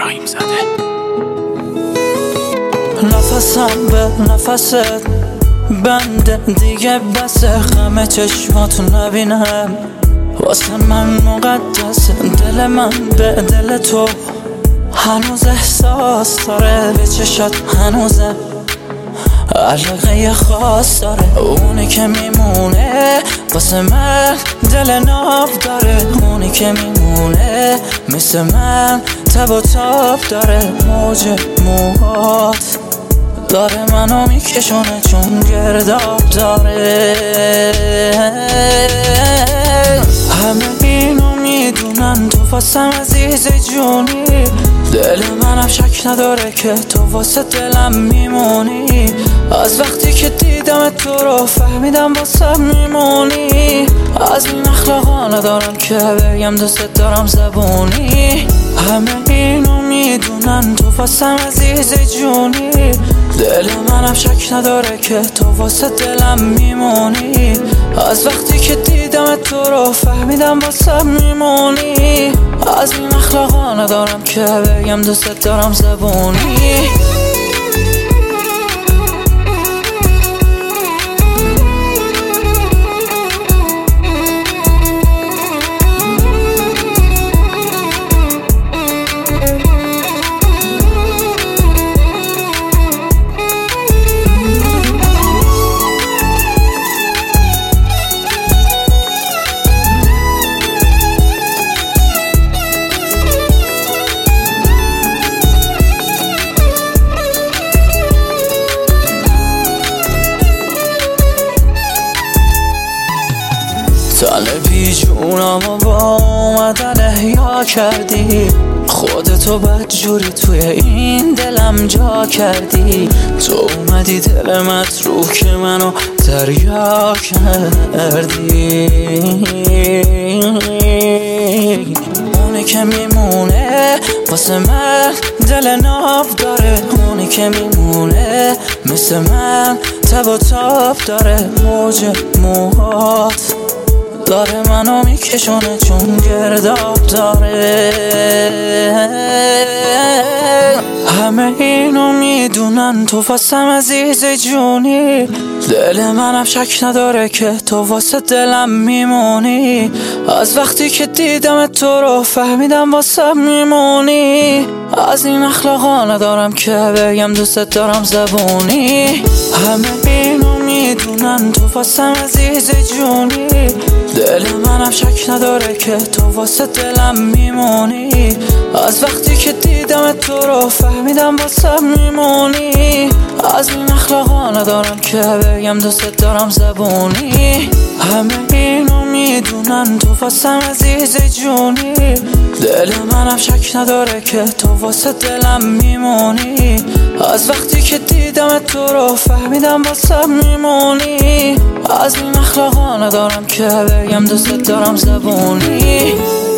ابراهیم زاده. نفسم به نفست بنده دیگه بس، غم چشماتو نبینم. واسه من مقدس دل من به دل تو، هنوز احساس داره به چشات، هنوزه علاقه خاص داره. اونی که میمونه واسه من دل ناب داره، اونی که میمونه مثل من تب و تاب داره. موج موهات داره منو میکشونه چون گرداب داره. همه اینو میدونن تو واسم عزیز جونی، دل منم شک نداره که تو واسه دلم میمونی. از وقتی که دیدم تو رو فهمیدم واسه میمونی. از این اخلاقا ندارم که بگم دوست دارم زبونی. همه اینو میدونن تو واسم عزیز جونی، دل منم شک نداره که تو واسه دلم میمونی. از وقتی که دیدم تو رو فهمیدم واسه میمونی. از این اخلاقا ندارم که بگم دوست دارم زبونی. تن بیجونم و با اومدن احیا کردی، خودتو بدجوری توی این دلم جا کردی. تو اومدی دل متروک منو دریا کردی. اونی که میمونه واسه من دل ناب داره، اونی که میمونه مثل من تب و تاب داره. موج موهات داره منو میکشونه چون گرداب داره. همه اینو میدونن تو واسم عزیز جونی، دل منم شک نداره که تو واسه دلم میمونی. از وقتی که دیدم تو رو فهمیدم واسه میمونی. از این اخلاقا ندارم که بگم دوست دارم زبونی. همه اینو میدونن تو واسم عزیز جونی، دل منم شک نداره که تو واسه دلم میمونی. از وقتی که دیدم تو رو فهمیدم واسه میمونی. از این اخلاقا ندارم که بگم دوست دارم زبونی. همه اینو میدونن تو واسم عزیز جونی، دل منم شک نداره که تو واسه دلم میمونی. از وقتی که دیدم تو رو فهمیدم واسه میمونی. از این اخلاقا ندارم که بگم دوست دارم زبونی.